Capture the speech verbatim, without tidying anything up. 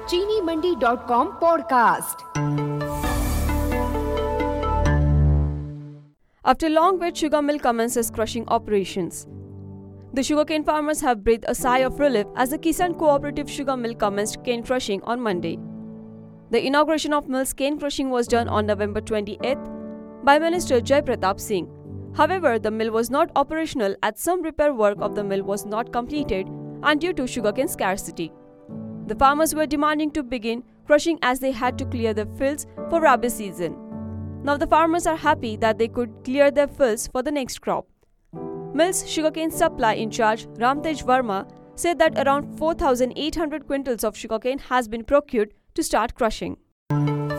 चीनी Mandi dot com podcast. After long wait, Sugar Mill commences crushing operations. The sugarcane farmers have breathed a sigh of relief as the Kisan Cooperative Sugar Mill commenced cane crushing on Monday. The inauguration of mill's cane crushing was done on November twenty-eighth by Minister Jai Pratap Singh. However, the mill was not operational as some repair work of the mill was not completed and due to sugarcane scarcity. The farmers were demanding to begin crushing as they had to clear their fields for Rabi season. Now the farmers are happy that they could clear their fields for the next crop. Mill's sugarcane supply in charge, Ramtej Verma, said that around four thousand eight hundred quintals of sugarcane has been procured to start crushing.